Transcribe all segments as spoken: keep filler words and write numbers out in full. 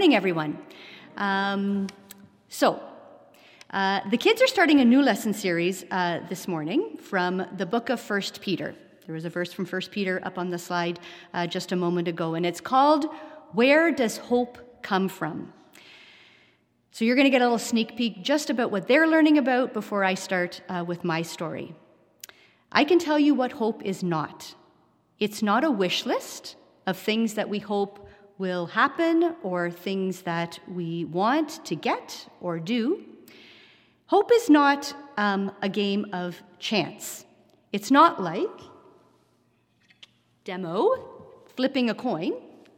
morning, everyone. Um, so, uh, the kids are starting a new lesson series uh, this morning from the book of First Peter. There was a verse from First Peter up on the slide uh, just a moment ago, and it's called, "Where Does Hope Come From?" So you're going to get a little sneak peek just about what they're learning about before I start uh, with my story. I can tell you what hope is not. It's not a wish list of things that we hope will happen or things that we want to get or do. Hope is not um, a game of chance. It's not like demo, flipping a coin.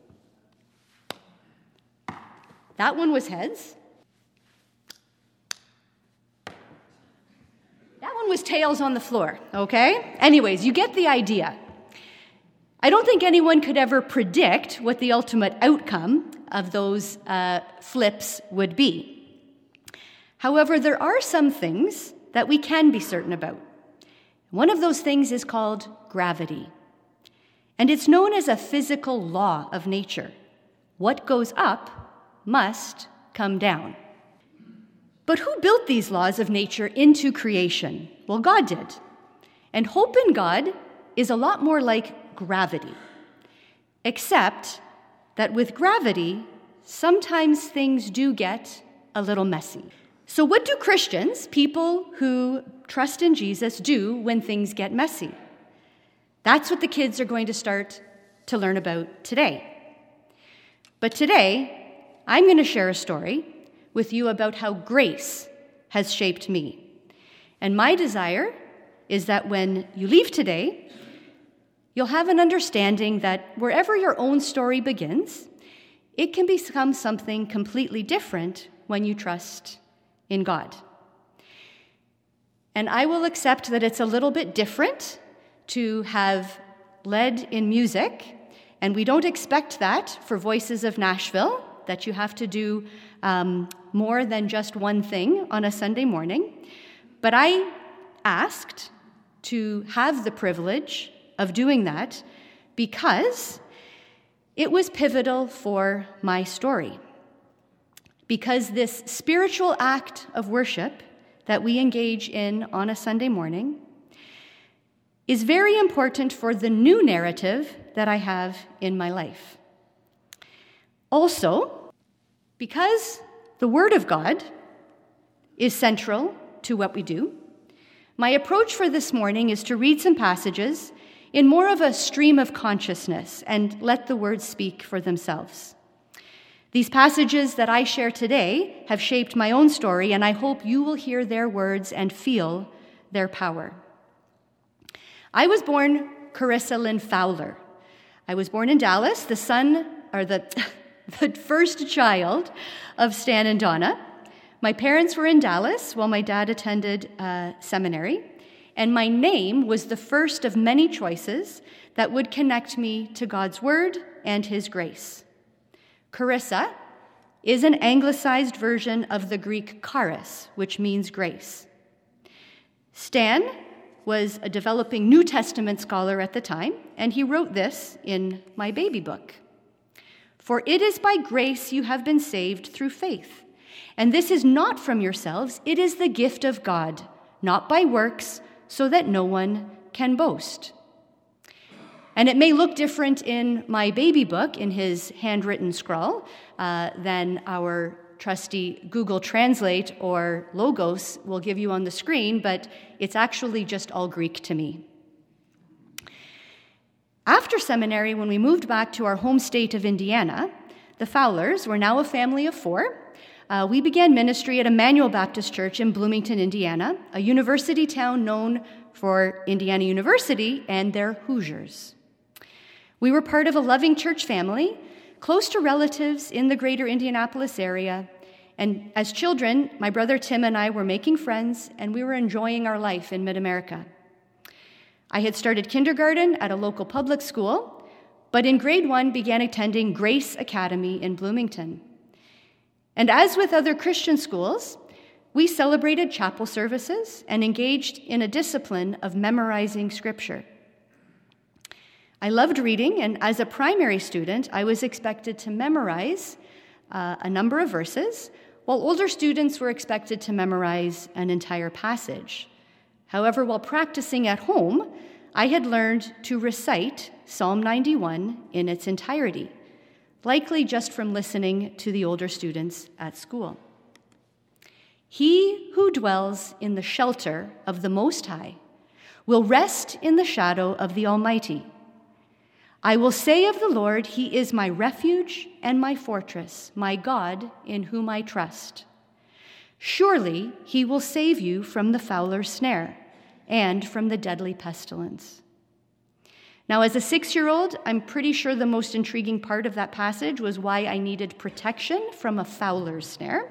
That one was heads. That one was tails on the floor, okay? Anyways, you get the idea. I don't think anyone could ever predict what the ultimate outcome of those uh, flips would be. However, there are some things that we can be certain about. One of those things is called gravity. And it's known as a physical law of nature. What goes up must come down. But who built these laws of nature into creation? Well, God did. And hope in God is a lot more like gravity, except that with gravity, sometimes things do get a little messy. So what do Christians, people who trust in Jesus, do when things get messy? That's what the kids are going to start to learn about today. But today, I'm going to share a story with you about how grace has shaped me. And my desire is that when you leave today, you'll have an understanding that wherever your own story begins, it can become something completely different when you trust in God. And I will accept that it's a little bit different to have led in music, and we don't expect that for Voices of Nashville, that you have to do um, more than just one thing on a Sunday morning. But I asked to have the privilege of doing that because it was pivotal for my story. Because this spiritual act of worship that we engage in on a Sunday morning is very important for the new narrative that I have in my life. Also, because the Word of God is central to what we do, my approach for this morning is to read some passages in more of a stream of consciousness and let the words speak for themselves. These passages that I share today have shaped my own story, and I hope you will hear their words and feel their power. I was born Carissa Lynn Fowler. I was born in Dallas, the son, or the, the first child of Stan and Donna. My parents were in Dallas while my dad attended uh, seminary, and my name was the first of many choices that would connect me to God's Word and His grace. Carissa is an anglicized version of the Greek charis, which means grace. Stan was a developing New Testament scholar at the time, and he wrote this in my baby book. "For it is by grace you have been saved through faith. And this is not from yourselves, it is the gift of God, not by works, so that no one can boast." And it may look different in my baby book, in his handwritten scrawl, uh, than our trusty Google Translate or Logos will give you on the screen, but it's actually just all Greek to me. After seminary, when we moved back to our home state of Indiana, the Fowlers were now a family of four. Uh, we began ministry at Emmanuel Baptist Church in Bloomington, Indiana, a university town known for Indiana University and their Hoosiers. We were part of a loving church family, close to relatives in the greater Indianapolis area, and as children, my brother Tim and I were making friends, and we were enjoying our life in mid-America. I had started kindergarten at a local public school, but in grade one began attending Grace Academy in Bloomington. And as with other Christian schools, we celebrated chapel services and engaged in a discipline of memorizing Scripture. I loved reading, and as a primary student, I was expected to memorize uh, a number of verses, while older students were expected to memorize an entire passage. However, while practicing at home, I had learned to recite Psalm ninety-one in its entirety, likely just from listening to the older students at school. He who dwells in the shelter of the Most High will rest in the shadow of the Almighty. I will say of the Lord, He is my refuge and my fortress, my God in whom I trust. Surely He will save you from the fowler's snare and from the deadly pestilence. Now, as a six-year-old, I'm pretty sure the most intriguing part of that passage was why I needed protection from a fowler's snare.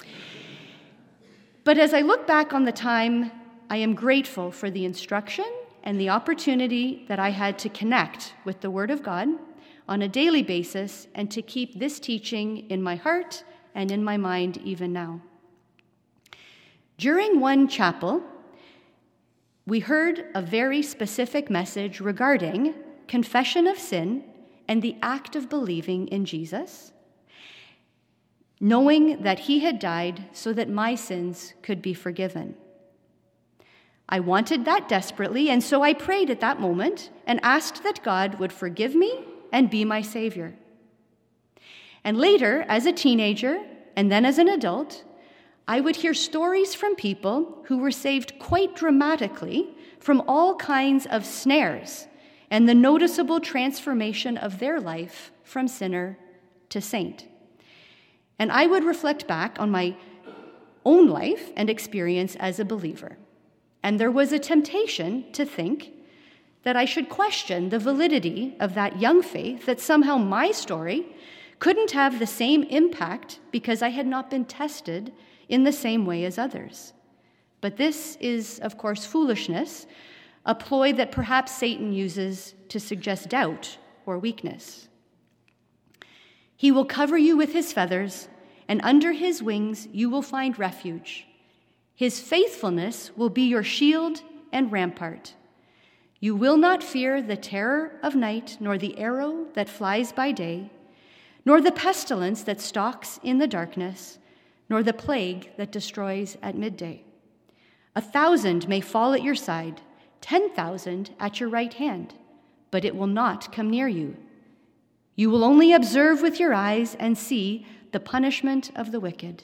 But as I look back on the time, I am grateful for the instruction and the opportunity that I had to connect with the Word of God on a daily basis and to keep this teaching in my heart and in my mind even now. During one chapel, we heard a very specific message regarding confession of sin and the act of believing in Jesus, knowing that He had died so that my sins could be forgiven. I wanted that desperately, and so I prayed at that moment and asked that God would forgive me and be my Savior. And later, as a teenager and then as an adult, I would hear stories from people who were saved quite dramatically from all kinds of snares and the noticeable transformation of their life from sinner to saint. And I would reflect back on my own life and experience as a believer. And there was a temptation to think that I should question the validity of that young faith, that somehow my story couldn't have the same impact because I had not been tested in the same way as others. But this is, of course, foolishness, a ploy that perhaps Satan uses to suggest doubt or weakness. He will cover you with his feathers, and under his wings you will find refuge. His faithfulness will be your shield and rampart. You will not fear the terror of night, nor the arrow that flies by day, nor the pestilence that stalks in the darkness, nor the plague that destroys at midday. A thousand may fall at your side, ten thousand at your right hand, but it will not come near you. You will only observe with your eyes and see the punishment of the wicked.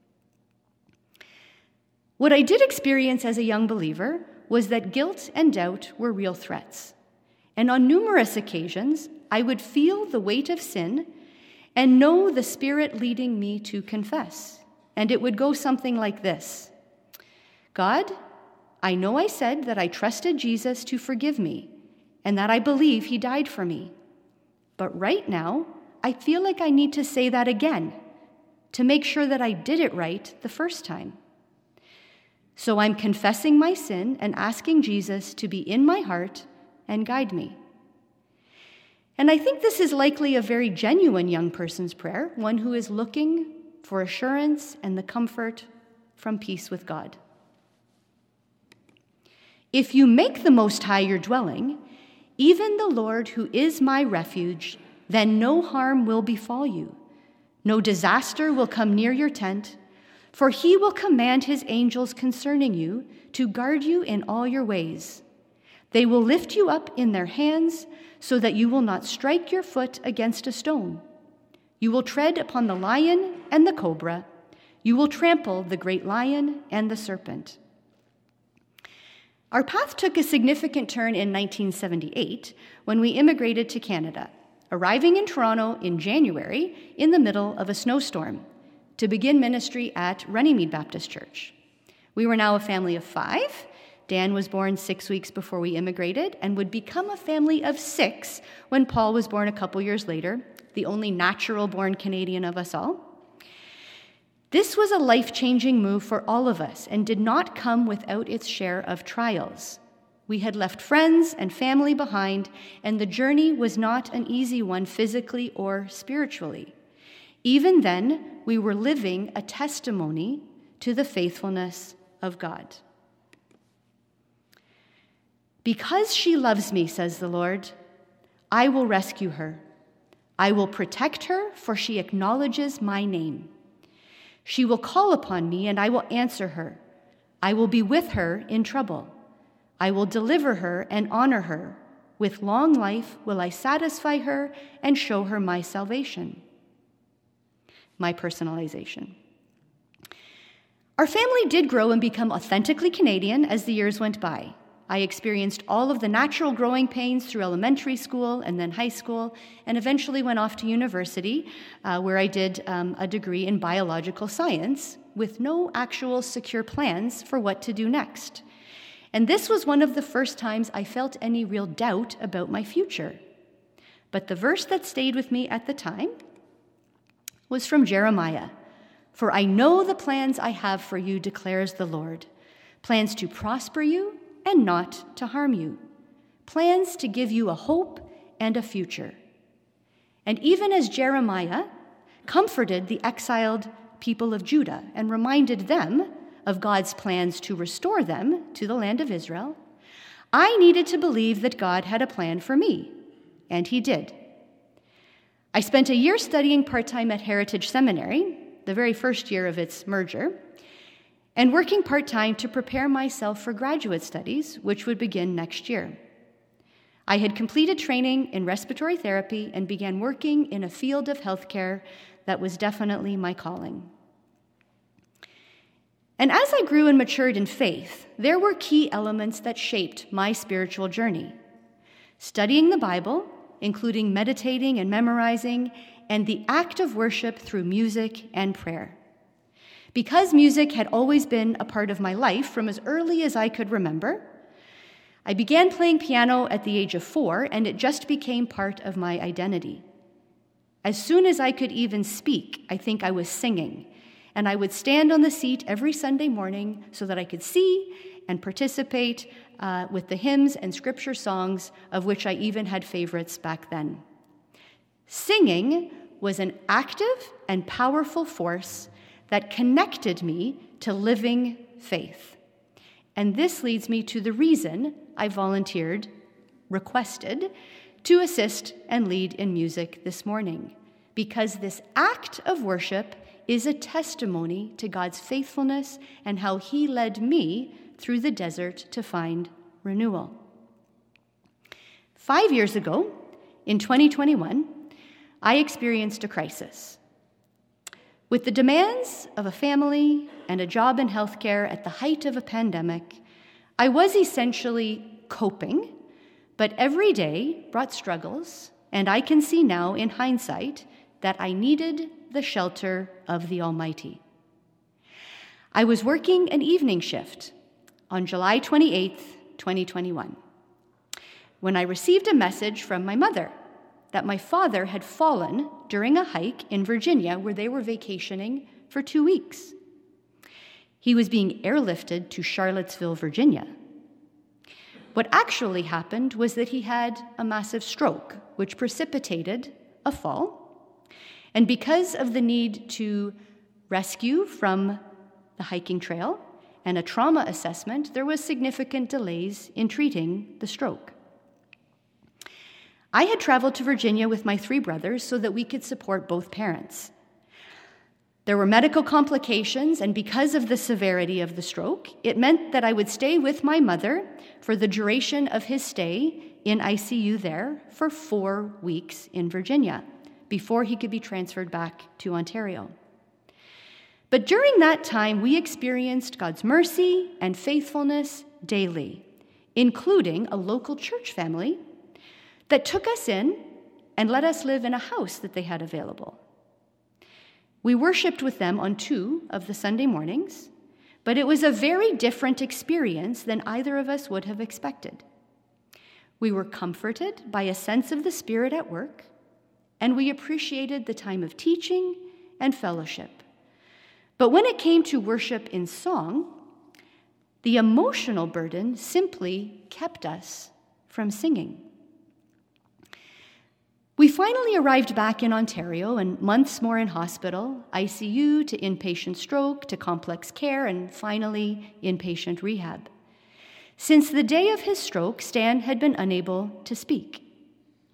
What I did experience as a young believer was that guilt and doubt were real threats. And on numerous occasions, I would feel the weight of sin and know the Spirit leading me to confess. And it would go something like this: God, I know I said that I trusted Jesus to forgive me and that I believe he died for me. But right now, I feel like I need to say that again to make sure that I did it right the first time. So I'm confessing my sin and asking Jesus to be in my heart and guide me. And I think this is likely a very genuine young person's prayer, one who is looking for assurance and the comfort from peace with God. If you make the Most High your dwelling, even the Lord who is my refuge, then no harm will befall you. No disaster will come near your tent, for he will command his angels concerning you to guard you in all your ways. They will lift you up in their hands so that you will not strike your foot against a stone. You will tread upon the lion and the cobra. You will trample the great lion and the serpent. Our path took a significant turn in nineteen seventy-eight when we immigrated to Canada, arriving in Toronto in January in the middle of a snowstorm to begin ministry at Runnymede Baptist Church. We were now a family of five. Dan was born six weeks before we immigrated and would become a family of six when Paul was born a couple years later, the only natural-born Canadian of us all. This was a life-changing move for all of us and did not come without its share of trials. We had left friends and family behind, and the journey was not an easy one physically or spiritually. Even then, we were living a testimony to the faithfulness of God. Because she loves me, says the Lord, I will rescue her. I will protect her, for she acknowledges my name. She will call upon me, and I will answer her. I will be with her in trouble. I will deliver her and honor her. With long life will I satisfy her and show her my salvation." My personalization. Our family did grow and become authentically Canadian as the years went by. I experienced all of the natural growing pains through elementary school and then high school, and eventually went off to university, uh, where I did um, a degree in biological science with no actual secure plans for what to do next. And this was one of the first times I felt any real doubt about my future. But the verse that stayed with me at the time was from Jeremiah. "For I know the plans I have for you, declares the Lord, plans to prosper you and not to harm you, plans to give you a hope and a future." And even as Jeremiah comforted the exiled people of Judah and reminded them of God's plans to restore them to the land of Israel, I needed to believe that God had a plan for me, and he did. I spent a year studying part-time at Heritage Seminary, the very first year of its merger, and working part-time to prepare myself for graduate studies, which would begin next year. I had completed training in respiratory therapy and began working in a field of healthcare that was definitely my calling. And as I grew and matured in faith, there were key elements that shaped my spiritual journey. Studying the Bible, including meditating and memorizing, and the act of worship through music and prayer. Because music had always been a part of my life from as early as I could remember, I began playing piano at the age of four, and it just became part of my identity. As soon as I could even speak, I think I was singing, and I would stand on the seat every Sunday morning so that I could see and participate uh, with the hymns and scripture songs, of which I even had favorites back then. Singing was an active and powerful force that connected me to living faith. And this leads me to the reason I volunteered, requested, to assist and lead in music this morning, because this act of worship is a testimony to God's faithfulness and how he led me through the desert to find renewal. Five years ago, in twenty twenty-one, I experienced a crisis. With the demands of a family and a job in healthcare at the height of a pandemic, I was essentially coping, but every day brought struggles, and I can see now in hindsight that I needed the shelter of the Almighty. I was working an evening shift on July twenty-eighth, twenty twenty-one, when I received a message from my mother that my father had fallen during a hike in Virginia where they were vacationing for two weeks. He was being airlifted to Charlottesville, Virginia. What actually happened was that he had a massive stroke, which precipitated a fall. And because of the need to rescue from the hiking trail and a trauma assessment, there was significant delays in treating the stroke. I had traveled to Virginia with my three brothers so that we could support both parents. There were medical complications, and because of the severity of the stroke, it meant that I would stay with my mother for the duration of his stay in I C U there for four weeks in Virginia before he could be transferred back to Ontario. But during that time, we experienced God's mercy and faithfulness daily, including a local church family that took us in and let us live in a house that they had available. We worshiped with them on two of the Sunday mornings, but it was a very different experience than either of us would have expected. We were comforted by a sense of the Spirit at work, and we appreciated the time of teaching and fellowship. But when it came to worship in song, the emotional burden simply kept us from singing. We finally arrived back in Ontario, and months more in hospital, I C U to inpatient stroke to complex care, and finally inpatient rehab. Since the day of his stroke, Stan had been unable to speak.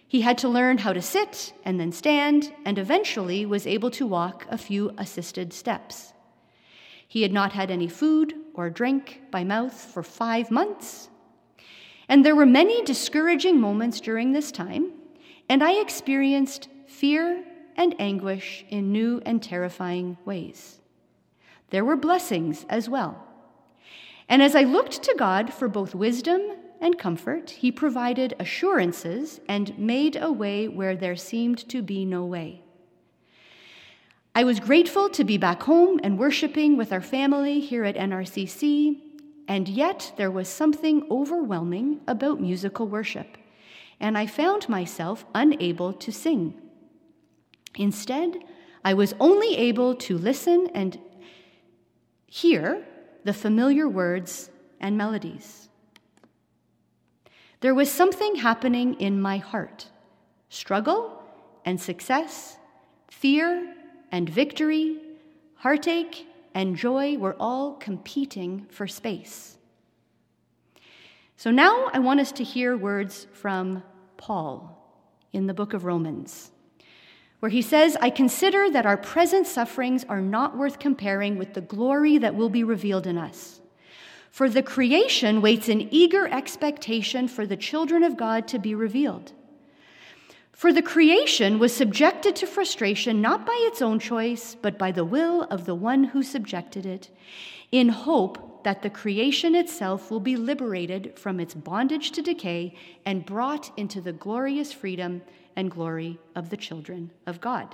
He had to learn how to sit and then stand, and eventually was able to walk a few assisted steps. He had not had any food or drink by mouth for five months. And there were many discouraging moments during this time, and I experienced fear and anguish in new and terrifying ways. There were blessings as well. And as I looked to God for both wisdom and comfort, he provided assurances and made a way where there seemed to be no way. I was grateful to be back home and worshiping with our family here at N R C C, and yet there was something overwhelming about musical worship, and I found myself unable to sing. Instead, I was only able to listen and hear the familiar words and melodies. There was something happening in my heart. Struggle and success, fear and victory, heartache and joy were all competing for space. So now I want us to hear words from Paul in the book of Romans, where he says, "I consider that our present sufferings are not worth comparing with the glory that will be revealed in us. For the creation waits in eager expectation for the children of God to be revealed. For the creation was subjected to frustration not by its own choice, but by the will of the one who subjected it, in hope that the creation itself will be liberated from its bondage to decay and brought into the glorious freedom and glory of the children of God."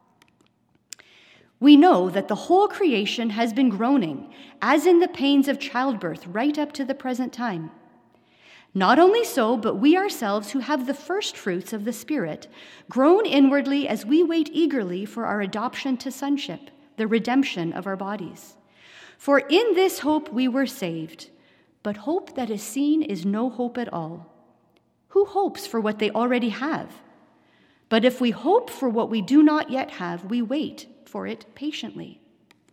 We know that the whole creation has been groaning, as in the pains of childbirth, right up to the present time. Not only so, but we ourselves who have the first fruits of the Spirit groan inwardly as we wait eagerly for our adoption to sonship, the redemption of our bodies. For in this hope we were saved, but hope that is seen is no hope at all. Who hopes for what they already have? But if we hope for what we do not yet have, we wait for it patiently.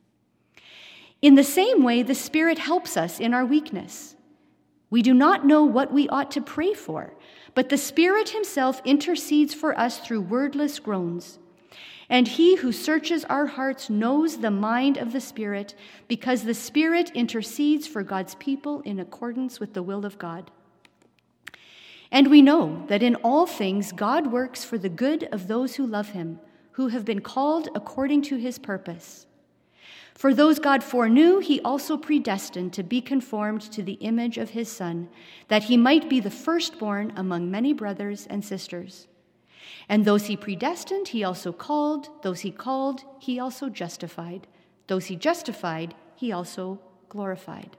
In the same way, the Spirit helps us in our weakness. We do not know what we ought to pray for, but the Spirit himself intercedes for us through wordless groans. And he who searches our hearts knows the mind of the Spirit, because the Spirit intercedes for God's people in accordance with the will of God. And we know that in all things God works for the good of those who love him, who have been called according to his purpose. For those God foreknew, he also predestined to be conformed to the image of his Son, that he might be the firstborn among many brothers and sisters. And those he predestined, he also called. Those he called, he also justified. Those he justified, he also glorified.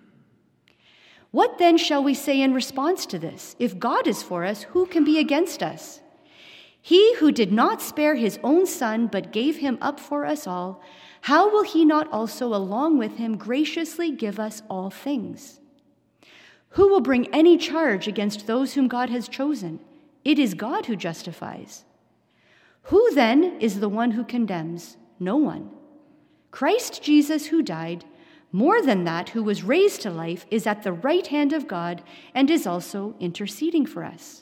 What then shall we say in response to this? If God is for us, who can be against us? He who did not spare his own Son, but gave him up for us all, how will he not also along with him graciously give us all things? Who will bring any charge against those whom God has chosen? It is God who justifies. Who then is the one who condemns? No one. Christ Jesus, who died, more than that, who was raised to life, is at the right hand of God and is also interceding for us.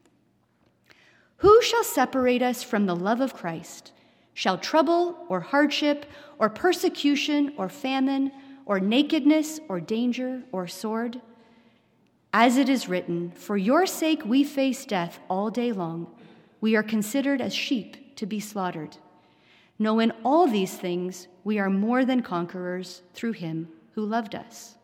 Who shall separate us from the love of Christ? Shall trouble or hardship or persecution or famine or nakedness or danger or sword? As it is written, for your sake we face death all day long. We are considered as sheep to be slaughtered. No, in all these things we are more than conquerors through him who loved us.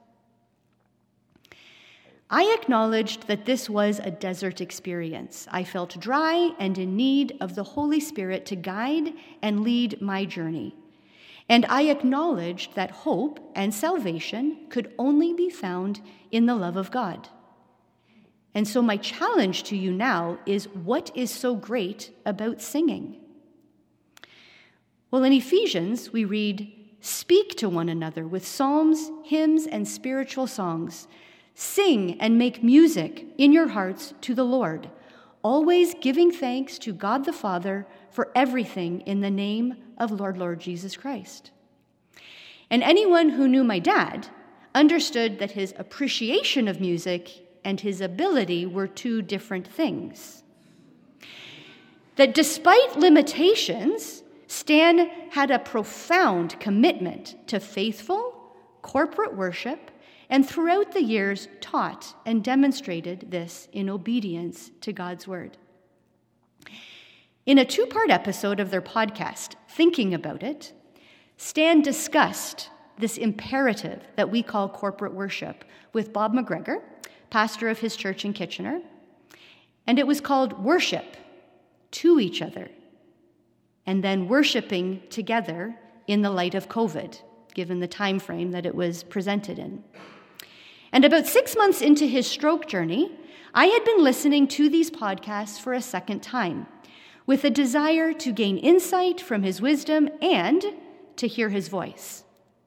I acknowledged that this was a desert experience. I felt dry and in need of the Holy Spirit to guide and lead my journey. And I acknowledged that hope and salvation could only be found in the love of God. And so my challenge to you now is, what is so great about singing? Well, in Ephesians, we read, "Speak to one another with psalms, hymns, and spiritual songs. Sing and make music in your hearts to the Lord, always giving thanks to God the Father for everything in the name of Lord, Lord Jesus Christ." And anyone who knew my dad understood that his appreciation of music and his ability were two different things. that despite limitations, Stan had a profound commitment to faithful, corporate worship, and throughout the years taught and demonstrated this in obedience to God's word. In a two-part episode of their podcast, Thinking About It, Stan discussed this imperative that we call corporate worship with Bob McGregor, pastor of his church in Kitchener, and it was called Worship to Each Other, and then worshiping together in the light of COVID, given the time frame that it was presented in. And about six months into his stroke journey, I had been listening to these podcasts for a second time, with a desire to gain insight from his wisdom and to hear his voice.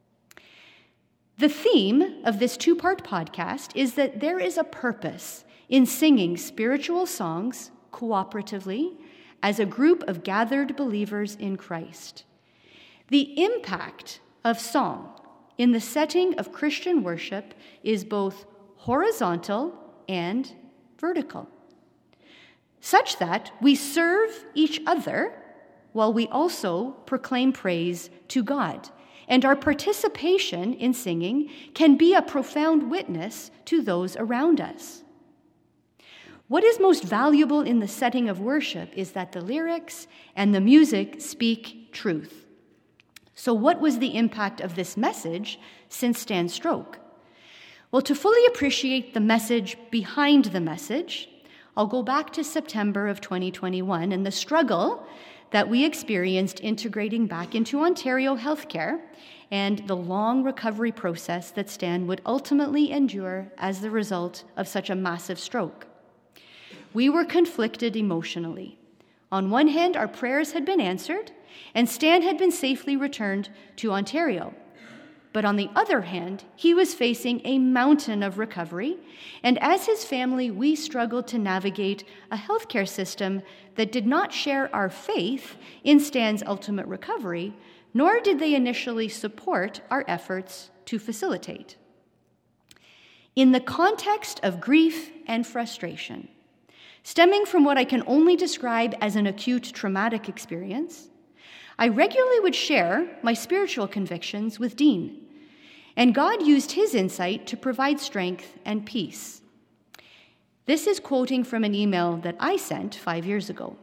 The theme of this two-part podcast is that there is a purpose in singing spiritual songs cooperatively as a group of gathered believers in Christ. The impact of song in the setting of Christian worship is both horizontal and vertical, such that we serve each other while we also proclaim praise to God. And our participation in singing can be a profound witness to those around us. What is most valuable in the setting of worship is that the lyrics and the music speak truth. So what was the impact of this message since Stan's stroke? Well, to fully appreciate the message behind the message, I'll go back to September of twenty twenty-one and the struggle that we experienced integrating back into Ontario healthcare and the long recovery process that Stan would ultimately endure as the result of such a massive stroke. We were conflicted emotionally. On one hand, our prayers had been answered, and Stan had been safely returned to Ontario. But on the other hand, he was facing a mountain of recovery, and as his family, we struggled to navigate a healthcare system that did not share our faith in Stan's ultimate recovery, nor did they initially support our efforts to facilitate. In the context of grief and frustration, stemming from what I can only describe as an acute traumatic experience, I regularly would share my spiritual convictions with Dean, and God used his insight to provide strength and peace. This is quoting from an email that I sent five years ago.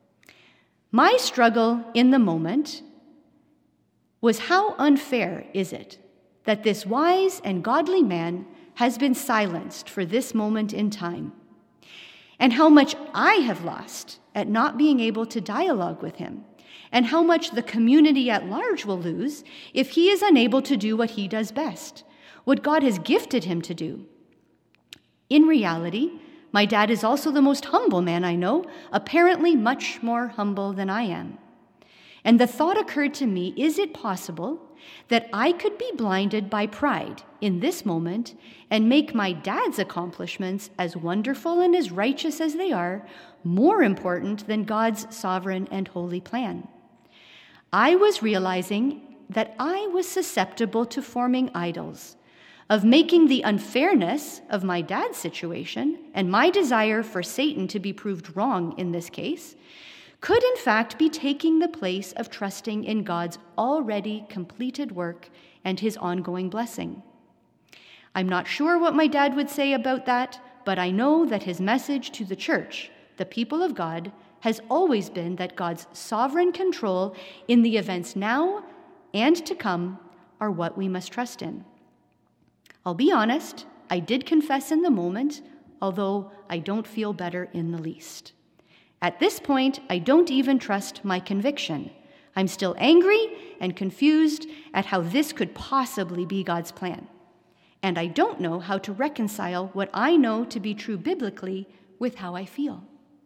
My struggle in the moment was how unfair is it that this wise and godly man has been silenced for this moment in time, and how much I have lost at not being able to dialogue with him, and how much the community at large will lose if he is unable to do what he does best, what God has gifted him to do. In reality, my dad is also the most humble man I know, apparently much more humble than I am. And the thought occurred to me, is it possible that I could be blinded by pride in this moment and make my dad's accomplishments, as wonderful and as righteous as they are, more important than God's sovereign and holy plan? I was realizing that I was susceptible to forming idols, of making the unfairness of my dad's situation and my desire for Satan to be proved wrong in this case could in fact be taking the place of trusting in God's already completed work and his ongoing blessing. I'm not sure what my dad would say about that, but I know that his message to the church, the people of God, has always been that God's sovereign control in the events now and to come are what we must trust in. I'll be honest, I did confess in the moment, although I don't feel better in the least. At this point, I don't even trust my conviction. I'm still angry and confused at how this could possibly be God's plan. And I don't know how to reconcile what I know to be true biblically with how I feel.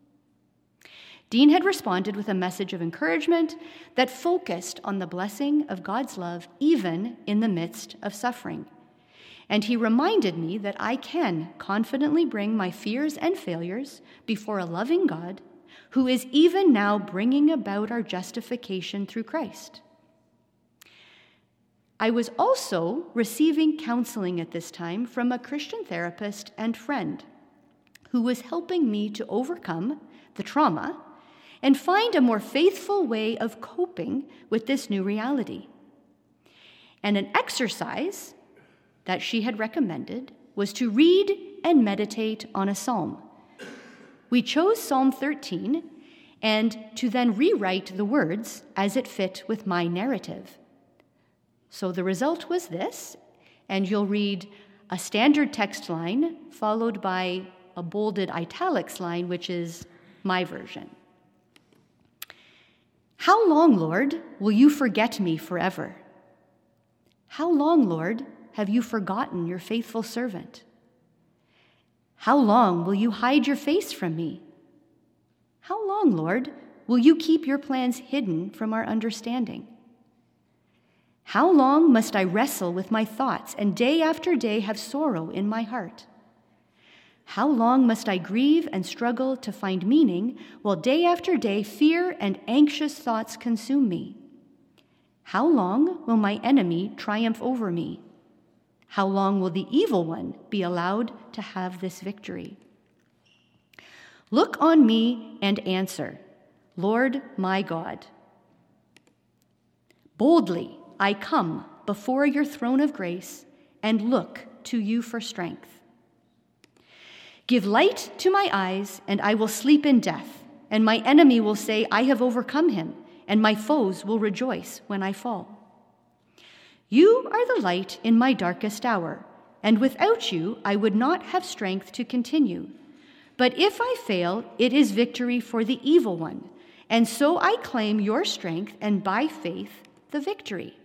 Dean had responded with a message of encouragement that focused on the blessing of God's love even in the midst of suffering. And he reminded me that I can confidently bring my fears and failures before a loving God who is even now bringing about our justification through Christ. I was also receiving counseling at this time from a Christian therapist and friend who was helping me to overcome the trauma and find a more faithful way of coping with this new reality. And an exercise that she had recommended was to read and meditate on a psalm. We chose Psalm thirteen and to then rewrite the words as it fit with my narrative. So the result was this, and you'll read a standard text line followed by a bolded italics line, which is my version. How long, Lord, will you forget me forever? How long, Lord, have you forgotten your faithful servant? How long will you hide your face from me? How long, Lord, will you keep your plans hidden from our understanding? How long must I wrestle with my thoughts and day after day have sorrow in my heart? How long must I grieve and struggle to find meaning while day after day fear and anxious thoughts consume me? How long will my enemy triumph over me? How long will the evil one be allowed to have this victory? Look on me and answer, Lord my God. Boldly I come before your throne of grace and look to you for strength. Give light to my eyes, and I will sleep in death, and my enemy will say, I have overcome him, and my foes will rejoice when I fall. You are the light in my darkest hour, and without you I would not have strength to continue. But if I fail, it is victory for the evil one, and so I claim your strength and by faith the victory.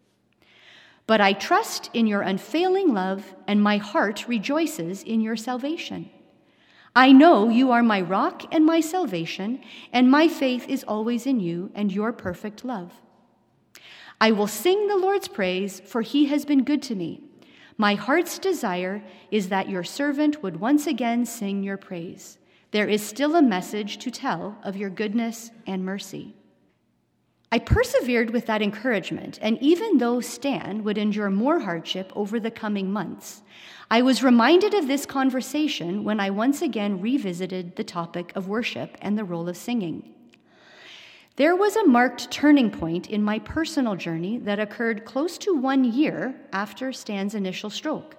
But I trust in your unfailing love, and my heart rejoices in your salvation. I know you are my rock and my salvation, and my faith is always in you and your perfect love. I will sing the Lord's praise, for he has been good to me. My heart's desire is that your servant would once again sing your praise. There is still a message to tell of your goodness and mercy. I persevered with that encouragement, and even though Stan would endure more hardship over the coming months, I was reminded of this conversation when I once again revisited the topic of worship and the role of singing. There was a marked turning point in my personal journey that occurred close to one year after Stan's initial stroke.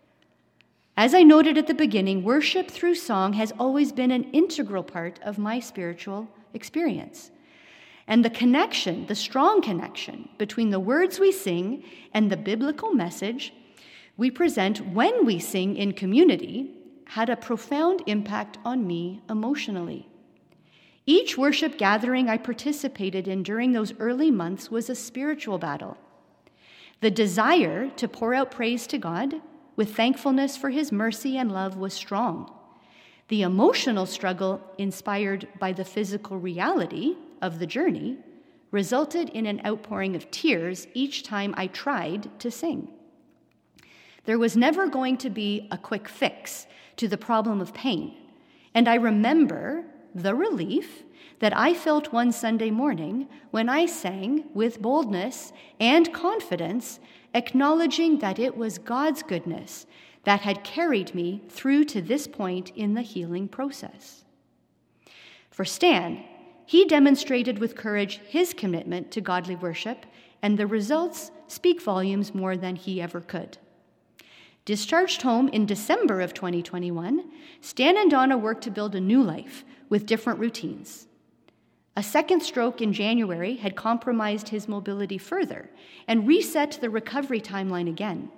As I noted at the beginning, worship through song has always been an integral part of my spiritual experience. And the connection, the strong connection between the words we sing and the biblical message we present when we sing in community had a profound impact on me emotionally. Each worship gathering I participated in during those early months was a spiritual battle. The desire to pour out praise to God with thankfulness for his mercy and love was strong. The emotional struggle, inspired by the physical reality of the journey, resulted in an outpouring of tears each time I tried to sing. There was never going to be a quick fix to the problem of pain, and I remember the relief that I felt one Sunday morning when I sang with boldness and confidence, acknowledging that it was God's goodness that had carried me through to this point in the healing process. For Stan, he demonstrated with courage his commitment to godly worship, and the results speak volumes more than he ever could. Discharged home in December of twenty twenty-one, Stan and Donna worked to build a new life with different routines. A second stroke in January had compromised his mobility further and reset the recovery timeline again.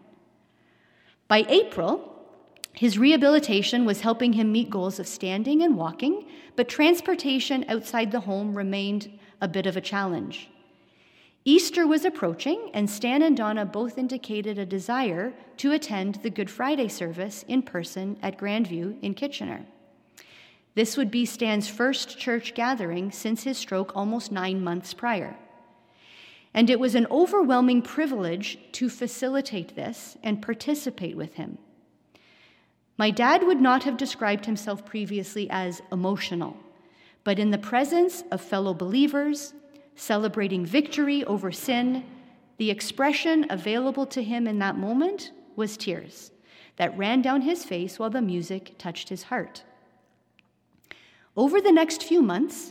By April, his rehabilitation was helping him meet goals of standing and walking, but transportation outside the home remained a bit of a challenge. Easter was approaching, and Stan and Donna both indicated a desire to attend the Good Friday service in person at Grandview in Kitchener. This would be Stan's first church gathering since his stroke almost nine months prior. And it was an overwhelming privilege to facilitate this and participate with him. My dad would not have described himself previously as emotional, but in the presence of fellow believers, celebrating victory over sin, the expression available to him in that moment was tears that ran down his face while the music touched his heart. Over the next few months,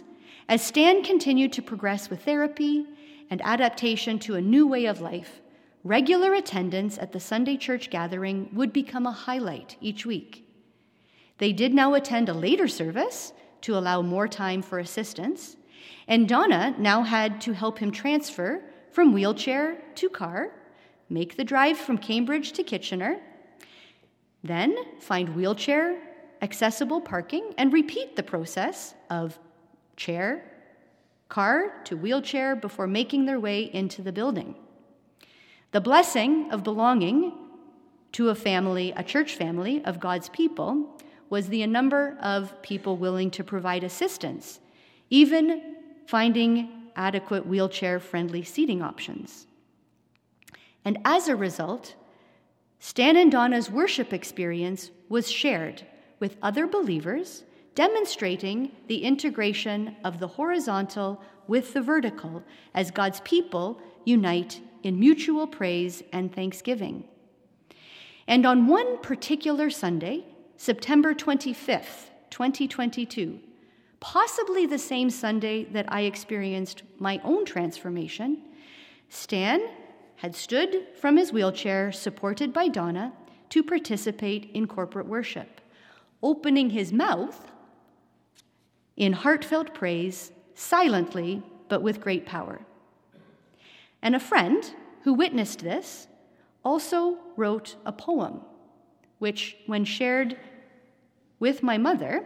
As Stan continued to progress with therapy and adaptation to a new way of life, regular attendance at the Sunday church gathering would become a highlight each week. They did now attend a later service to allow more time for assistance, and Donna now had to help him transfer from wheelchair to car, make the drive from Cambridge to Kitchener, then find wheelchair accessible parking and repeat the process of chair, car to wheelchair before making their way into the building. The blessing of belonging to a family, a church family of God's people, was the number of people willing to provide assistance, even finding adequate wheelchair-friendly seating options. And as a result, Stan and Donna's worship experience was shared with other believers, demonstrating the integration of the horizontal with the vertical as God's people unite in mutual praise and thanksgiving. And on one particular Sunday, September twenty-fifth, twenty twenty-two, possibly the same Sunday that I experienced my own transformation, Stan had stood from his wheelchair, supported by Donna, to participate in corporate worship, opening his mouth in heartfelt praise, silently but with great power. And a friend who witnessed this also wrote a poem, which, when shared with my mother,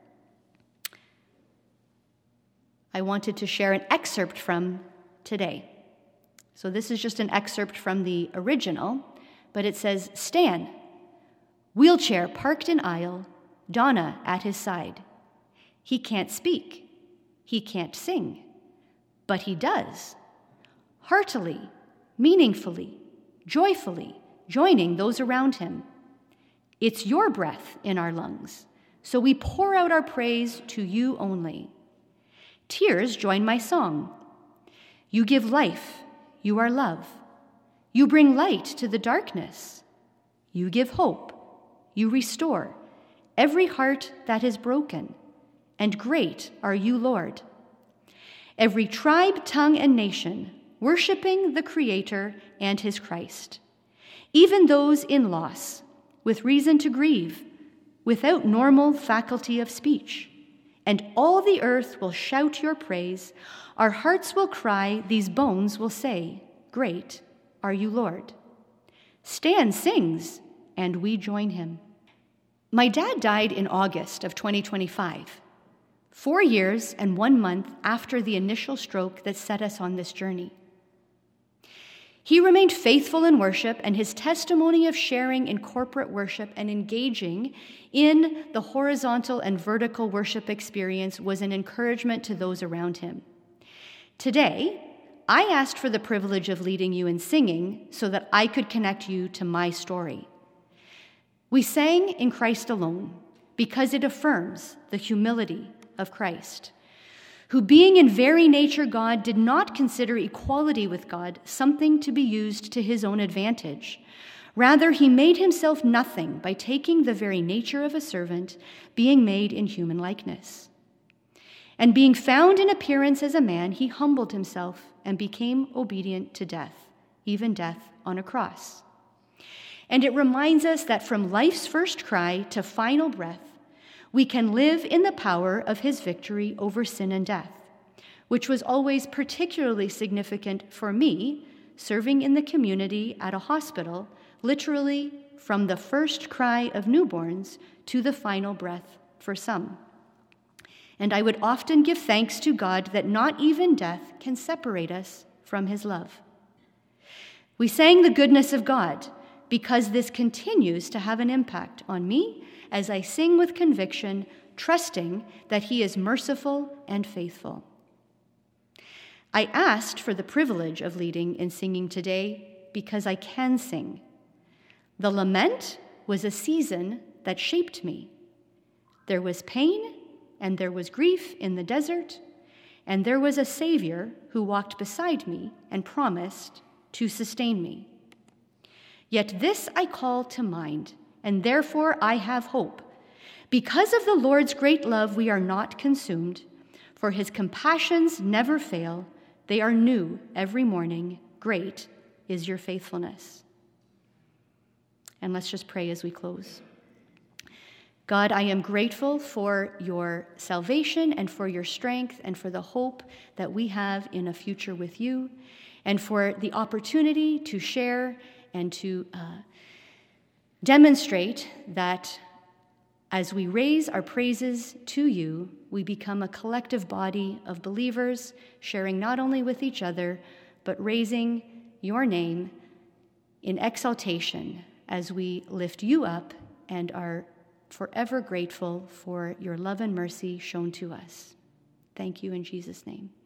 I wanted to share an excerpt from today. So this is just an excerpt from the original, but it says, Stan, wheelchair parked in aisle, Donna at his side. He can't speak, he can't sing, but he does. Heartily, meaningfully, joyfully, joining those around him. It's your breath in our lungs, so we pour out our praise to you only. Tears join my song. You give life, you are love. You bring light to the darkness. You give hope, you restore every heart that is broken, and great are you, Lord. Every tribe, tongue, and nation worshiping the Creator and his Christ, even those in loss, with reason to grieve, without normal faculty of speech. And all the earth will shout your praise, our hearts will cry, these bones will say, great are you, Lord. Stan sings, and we join him. My dad died in August of twenty twenty-five, four years and one month after the initial stroke that set us on this journey. He remained faithful in worship, and his testimony of sharing in corporate worship and engaging in the horizontal and vertical worship experience was an encouragement to those around him. Today, I asked for the privilege of leading you in singing so that I could connect you to my story. We sang in Christ alone because it affirms the humility of Christ, who, being in very nature God, did not consider equality with God something to be used to his own advantage. Rather, he made himself nothing by taking the very nature of a servant, being made in human likeness. And being found in appearance as a man, he humbled himself and became obedient to death, even death on a cross. And it reminds us that from life's first cry to final breath, we can live in the power of his victory over sin and death, which was always particularly significant for me, serving in the community at a hospital, literally from the first cry of newborns to the final breath for some. And I would often give thanks to God that not even death can separate us from his love. We sang the goodness of God because this continues to have an impact on me as I sing with conviction, trusting that he is merciful and faithful. I asked for the privilege of leading in singing today because I can sing. The lament was a season that shaped me. There was pain and there was grief in the desert, and there was a Savior who walked beside me and promised to sustain me. Yet this I call to mind, and therefore I have hope. Because of the Lord's great love, we are not consumed, For his compassions never fail. They are new every morning. Great is your faithfulness. And let's just pray as we close. God, I am grateful for your salvation and for your strength and for the hope that we have in a future with you, and for the opportunity to share and to uh, demonstrate that as we raise our praises to you, we become a collective body of believers, sharing not only with each other, but raising your name in exaltation as we lift you up and are forever grateful for your love and mercy shown to us. Thank you in Jesus' name.